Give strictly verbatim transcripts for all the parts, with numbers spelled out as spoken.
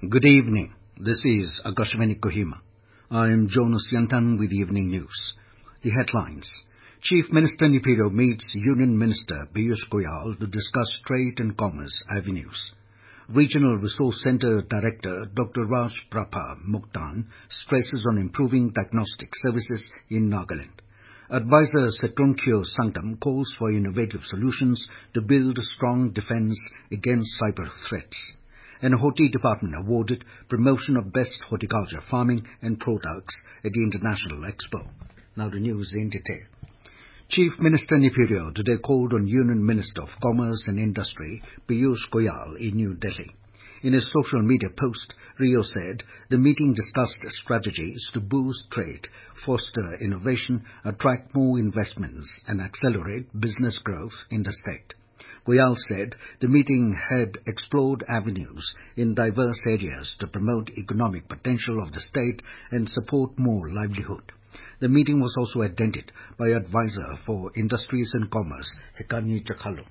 Good evening. This is Akashvani Kohima. I am Jonas Yantan with Evening News. The headlines. Chief Minister Naypido meets Union Minister Piyush Goyal to discuss trade and commerce avenues. Regional Resource Centre Director Doctor Raj Prabha Muktan stresses on improving diagnostic services in Nagaland. Advisor Setronkyo Sangtam calls for innovative solutions to build a strong defence against cyber threats. And Horti Department awarded promotion of Best Horticulture Farming and Products at the International Expo. Now the news in detail. Chief Minister Naypido today called on Union Minister of Commerce and Industry Piyush Goyal in New Delhi. In a social media post, Rio said the meeting discussed strategies to boost trade, foster innovation, attract more investments and accelerate business growth in the state. Goyal said the meeting had explored avenues in diverse areas to promote economic potential of the state and support more livelihood. The meeting was also attended by Advisor for Industries and Commerce, Hekani Chakhalu.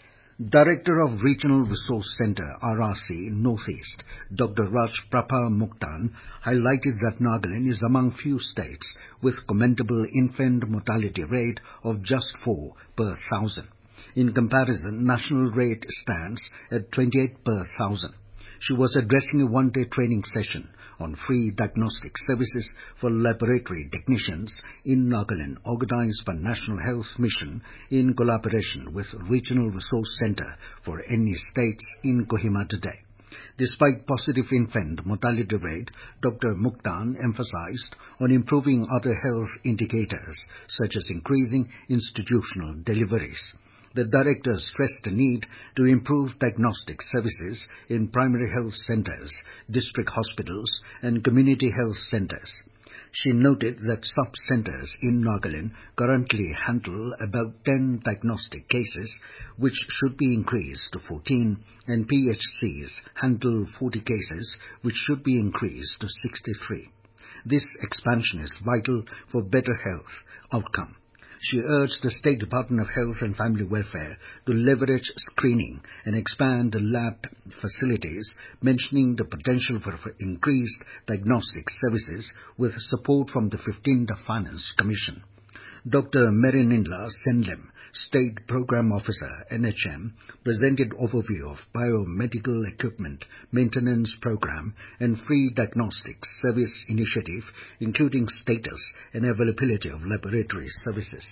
Director of Regional Resource Centre, R R C, Northeast, Doctor Raj Prabha Muktan, highlighted that Nagaland is among few states with commendable infant mortality rate of just four per thousand. In comparison, national rate stands at twenty-eight per thousand. She was addressing a one-day training session on free diagnostic services for laboratory technicians in Nagaland, organized by National Health Mission in collaboration with Regional Resource Centre for any states in Kohima today. Despite positive infant mortality rate, Doctor Muktan emphasized on improving other health indicators, such as increasing institutional deliveries. The director stressed the need to improve diagnostic services in primary health centres, district hospitals and community health centres. She noted that sub-centres in Nagaland currently handle about ten diagnostic cases, which should be increased to fourteen, and P H Cs handle forty cases, which should be increased to sixty-three. This expansion is vital for better health outcome. She urged the State Department of Health and Family Welfare to leverage screening and expand the lab facilities, mentioning the potential for increased diagnostic services with support from the fifteenth Finance Commission. Doctor Merinindla Senlem, State Program Officer, N H M, presented overview of biomedical equipment maintenance program and free diagnostic service initiative, including status and availability of laboratory services.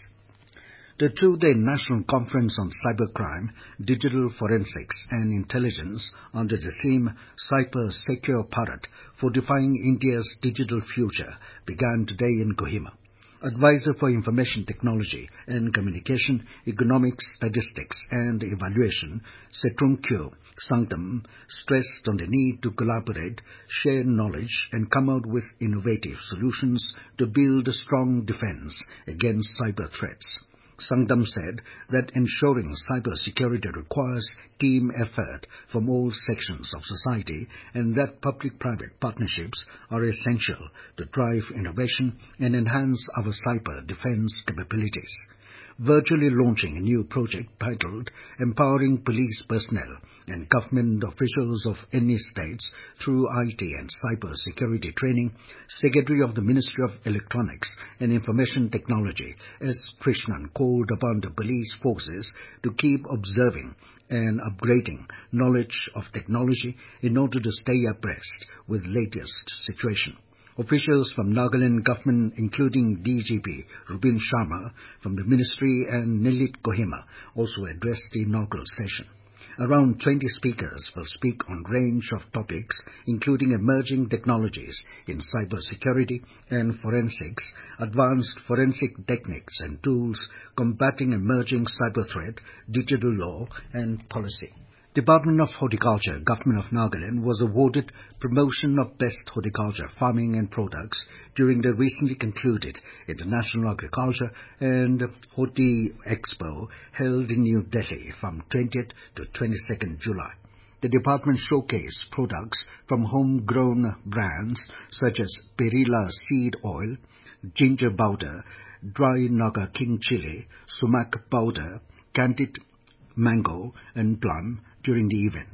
The two-day National Conference on Cybercrime, Digital Forensics and Intelligence under the theme Cyber Secure Bharat, Fortifying India's Digital Future, began today in Kohima. Advisor for Information Technology and Communication, Economics, Statistics and Evaluation, Setronkyo Sangtam, stressed on the need to collaborate, share knowledge and come out with innovative solutions to build a strong defense against cyber threats. Sangtam said that ensuring cyber security requires team effort from all sections of society and that public-private partnerships are essential to drive innovation and enhance our cyber defense capabilities. Virtually launching a new project titled Empowering Police Personnel and Government Officials of any States through I T and Cyber Security Training, Secretary of the Ministry of Electronics and Information Technology, S. Krishnan, called upon the police forces to keep observing and upgrading knowledge of technology in order to stay abreast with latest situation. Officials from Nagaland government, including D G P Rubin Sharma from the ministry and Nilit Kohima, also addressed the inaugural session. Around twenty speakers will speak on a range of topics, including emerging technologies in cybersecurity and forensics, advanced forensic techniques and tools, combating emerging cyber threat, digital law and policy. Department of Horticulture, Government of Nagaland, was awarded promotion of Best Horticulture Farming and Products during the recently concluded International Agriculture and Horti Expo held in New Delhi from twentieth to twenty-second July. The department showcased products from homegrown brands such as Perilla Seed Oil, Ginger Powder, Dry Naga King Chili, Sumac Powder, Candied Mango and Plum during the event.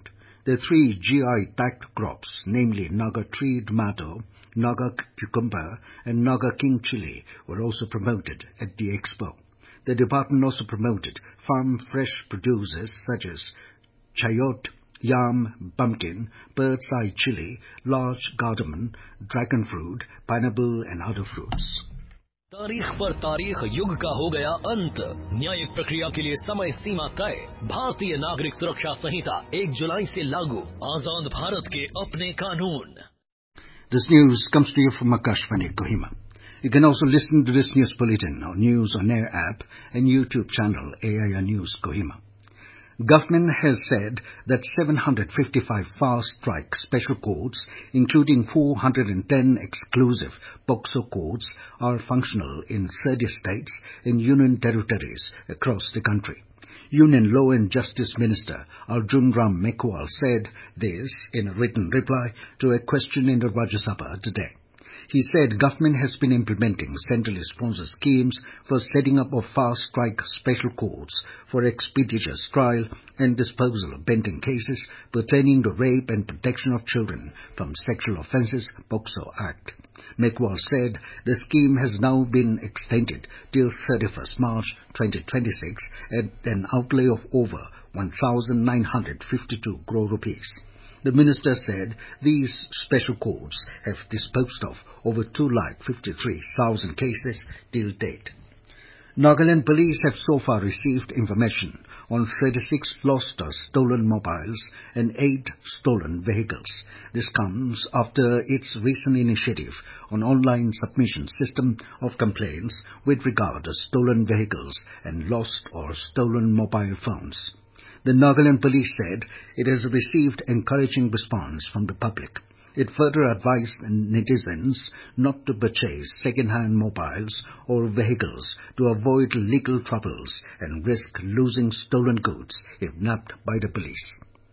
The three G I-tagged crops, namely Naga tree tomato, Naga cucumber, and Naga king chili, were also promoted at the expo. The department also promoted farm fresh producers such as chayote, yam, pumpkin, bird's eye chili, large cardamom, dragon fruit, pineapple, and other fruits. तारीख पर तारीख युग का हो गया अंत। न्यायिक प्रक्रिया के लिए समय सीमा तय। भारतीय नागरिक सुरक्षा संहिता एक जुलाई से लागू। आजाद भारत के अपने कानून। This news comes to you from Akashvani, Kohima. You can also listen to this news bulletin on News on Air app and YouTube channel A I R News Kohima. Government has said that seven hundred fifty-five fast-track special courts, including four hundred ten exclusive POCSO courts, are functional in thirty states and union territories across the country. Union Law and Justice Minister Arjun Ram Meghwal said this in a written reply to a question in the Rajya Sabha today. He said government has been implementing centrally sponsored schemes for setting up of fast-track special courts for expeditious trial and disposal of pending cases pertaining to rape and protection of children from sexual offences POCSO Act. Meghwal said the scheme has now been extended till thirty-first March twenty twenty-six at an outlay of over one thousand nine hundred fifty-two crore rupees. The minister said these special courts have disposed of over two lakh fifty-three thousand cases till date. Nagaland police have so far received information on thirty-six lost or stolen mobiles and eight stolen vehicles. This comes after its recent initiative on online submission system of complaints with regard to stolen vehicles and lost or stolen mobile phones. The Nagaland police said it has received encouraging response from the public. It further advised netizens not to purchase second-hand mobiles or vehicles to avoid legal troubles and risk losing stolen goods if nabbed by the police.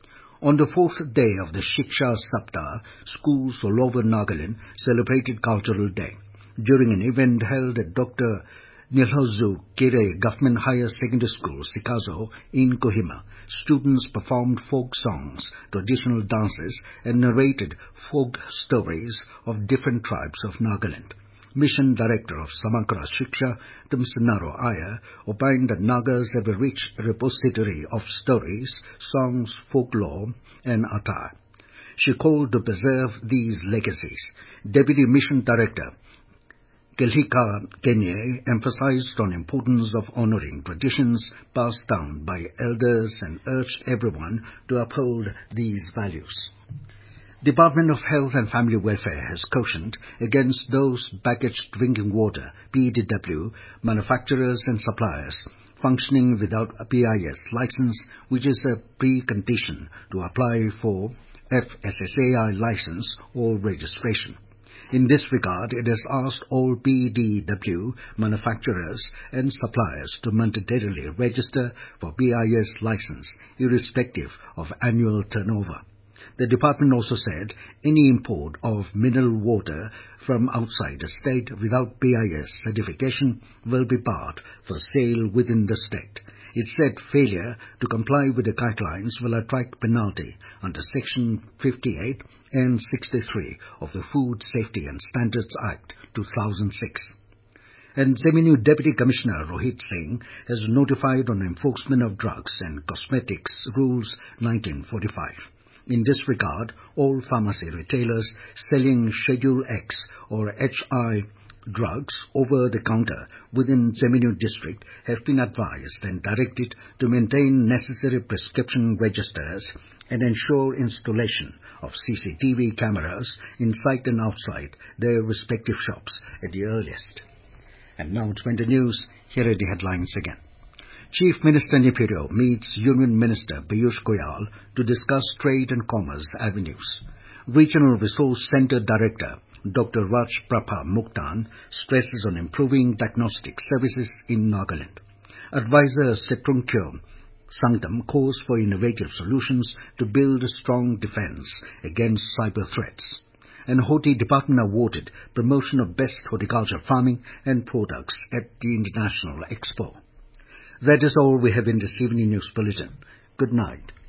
On the fourth day of the Shiksha Saptah, schools all over Nagaland celebrated Cultural Day. During an event held at Doctor Nilhozu Kere Government Higher Secondary School, Sikazo, in Kohima, students performed folk songs, traditional dances, and narrated folk stories of different tribes of Nagaland. Mission Director of Samagra Shiksha, Tumsanaro Iyer, opined that Nagas have a rich repository of stories, songs, folklore, and attire. She called to preserve these legacies. Deputy Mission Director Kelhika Kenye emphasized on importance of honoring traditions passed down by elders and urged everyone to uphold these values. Department of Health and Family Welfare has cautioned against those packaged drinking water P D W manufacturers and suppliers functioning without a P I S license, which is a precondition to apply for F S S A I license or registration. In this regard, it has asked all P D W manufacturers and suppliers to mandatorily register for P I S license, irrespective of annual turnover. The department also said any import of mineral water from outside the state without P I S certification will be barred for sale within the state. It said failure to comply with the guidelines will attract penalty under Section fifty-eight and sixty-three of the Food Safety and Standards Act two thousand six. And Zeminu Deputy Commissioner Rohit Singh has notified on enforcement of drugs and cosmetics rules nineteen forty-five. In this regard, all pharmacy retailers selling Schedule X or H I drugs over the counter within Zeminu district have been advised and directed to maintain necessary prescription registers and ensure installation of C C T V cameras inside and outside their respective shops at the earliest. And now to the news, here are the headlines again. Chief Minister Nipiro meets Union Minister Piyush Goyal to discuss trade and commerce avenues. Regional Resource Centre Director Doctor Raj Prabha Muktan stresses on improving diagnostic services in Nagaland. Advisor Setrungkyo Sangdam calls for innovative solutions to build a strong defence against cyber threats. And Horti Department awarded promotion of best horticulture farming and products at the International Expo. That is all we have in this evening news bulletin. Good night.